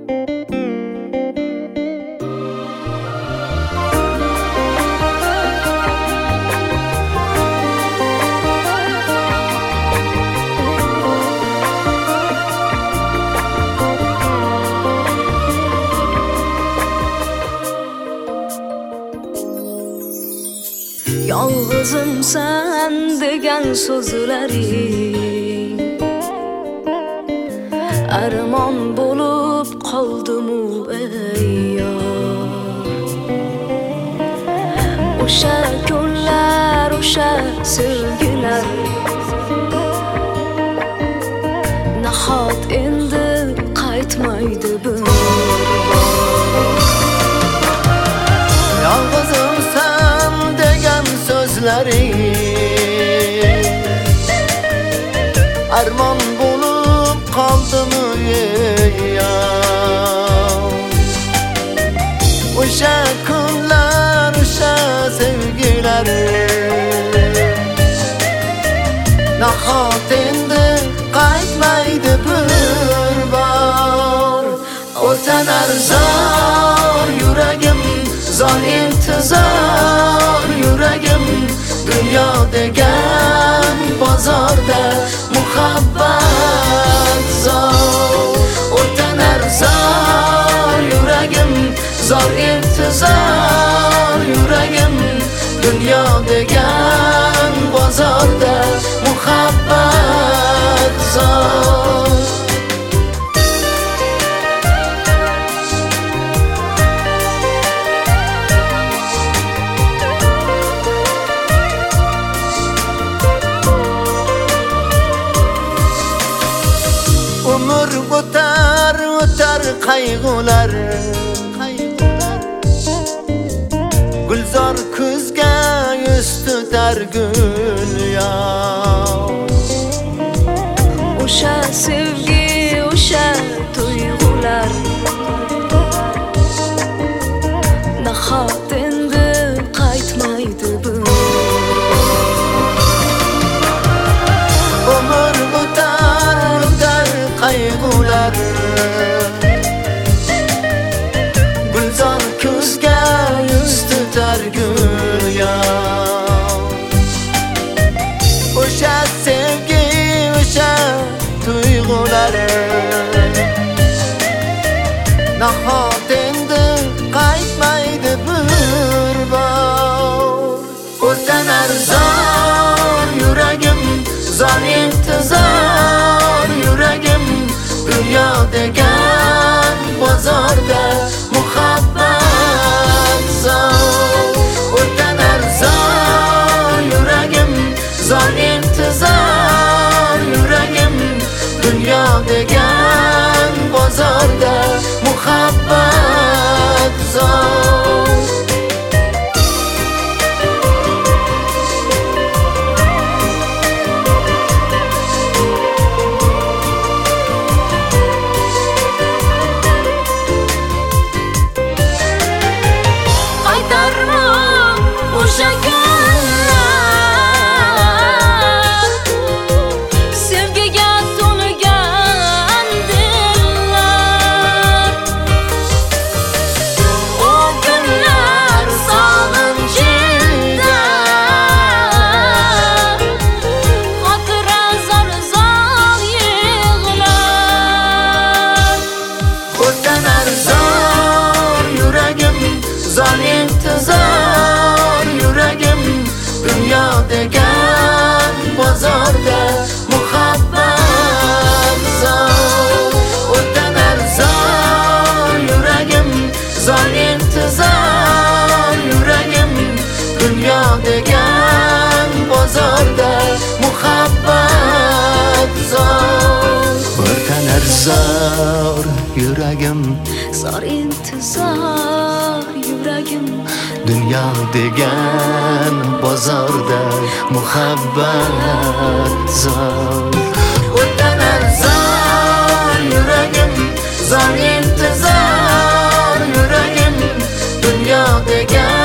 Yolg'izimsan degan so'zlaring armon bo'lib qoldimu ayyor. O'sha kunlar, o'sha sevgilar nahot endi qaytmaydi bir bor. Yolg'izimsan degan so'zlaring armon bo'lib qoldimi yar. O'sha kunlar, o'sha sevgilar nahot endi qaytmaydi bir bor. O'tan arzon yuragim, zor intizor yuragim, dunyo degan bozorda muhabbat zor. O'tan arzon yuragim, zor intizor yuragim, dunyo degan bozorda muhabbat zor. Umr o'tar, o'tar qayg'ular, gulzor kuzga yuz tutar gul yo'q. O'sha sevgi, o'sha tuyg'ular nahot endi qaytmaydi bir bor. Umr o'tar, o'tar qayg'ular, gulzor kuzga yuz tutar gul yo'q. O'sha sevgi, o'sha tuyg'ular nahot endi qaytmaydi bir bor. O'tan arzon yuragim, zor intizor yuragim, dunyo degan bozorda muhabbat zor. O'tan arzon yuragim, zor intizor yuragim, dunyo degan bozorda muhabbat zor. O'sha kunlar sevgiga to'lgan dillar, o kunlar sog'inchida xotira zor yig'lar. O'tan arzon yuragim, zor intizor yuragim, dunyo degan bozorda muhabbat zor. O'tan arzon yuragim, zor intizor yuragim, dunyo degan bozorda muhabbat zor. O'tan arzon yuragim, zor intizor yuragim, dunyo degan bozorda muhabbat zor. O'tan arzon yuragim, zor intizor yuragim, dunyo degan